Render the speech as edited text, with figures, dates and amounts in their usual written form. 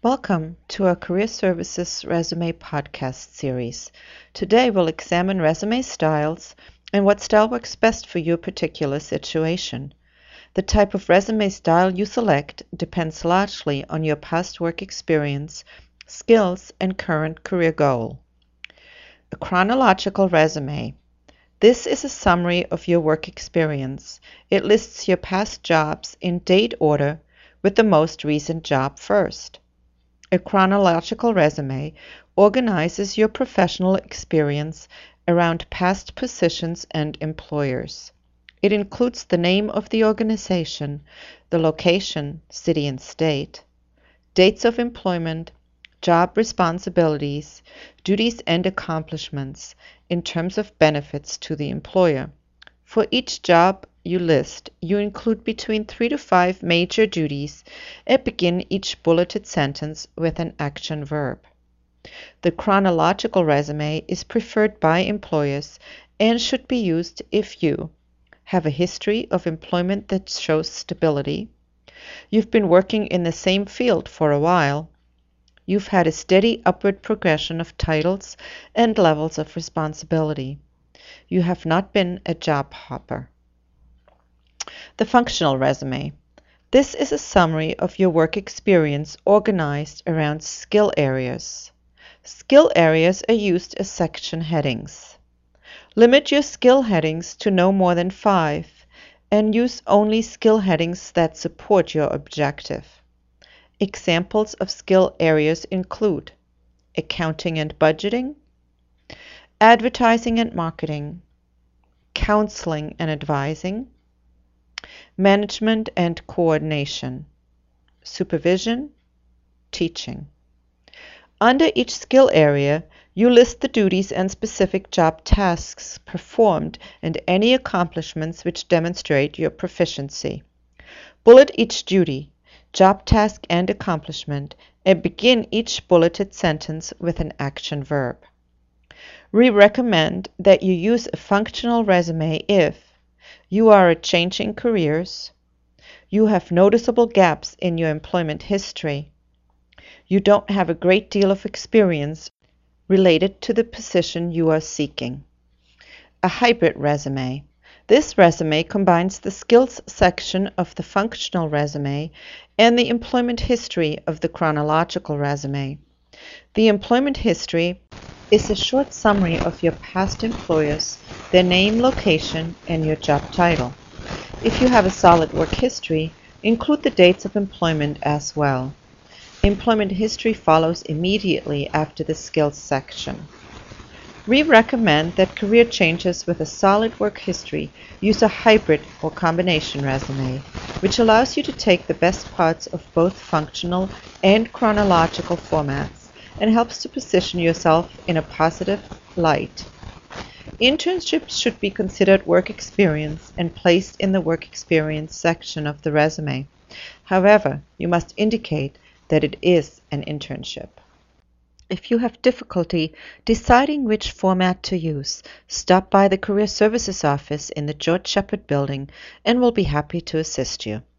Welcome to our Career Services Resume podcast series. Today we'll examine resume styles and what style works best for your particular situation. The type of resume style you select depends largely on your past work experience, skills, and current career goal. A chronological resume. This is a summary of your work experience. It lists your past jobs in date order with the most recent job first. A chronological resume organizes your professional experience around past positions and employers. It includes the name of the organization, the location, city and state, dates of employment, job responsibilities, duties and accomplishments in terms of benefits to the employer. For each job you list, you include between 3 to 5 major duties and begin each bulleted sentence with an action verb. The chronological resume is preferred by employers and should be used if you have a history of employment that shows stability, you've been working in the same field for a while, you've had a steady upward progression of titles and levels of responsibility, you have not been a job hopper. The functional resume. This is a summary of your work experience organized around skill areas. Skill areas are used as section headings. Limit your skill headings to no more than 5 and use only skill headings that support your objective. Examples of skill areas include accounting and budgeting, advertising and marketing, counseling and advising, management and coordination, supervision, teaching. Under each skill area, you list the duties and specific job tasks performed and any accomplishments which demonstrate your proficiency. Bullet each duty, job task and accomplishment, and begin each bulleted sentence with an action verb. We recommend that you use a functional resume if you are changing careers, you have noticeable gaps in your employment history, you don't have a great deal of experience related to the position you are seeking. A hybrid resume. This resume combines the skills section of the functional resume and the employment history of the chronological resume. The employment history is a short summary of your past employers, their name, location, and your job title. If you have a solid work history, include the dates of employment as well. Employment history follows immediately after the skills section. We recommend that career changers with a solid work history use a hybrid or combination resume, which allows you to take the best parts of both functional and chronological formats and helps to position yourself in a positive light. Internships should be considered work experience and placed in the work experience section of the resume. However, you must indicate that it is an internship. If you have difficulty deciding which format to use, stop by the Career Services office in the George Shepard building and we'll be happy to assist you.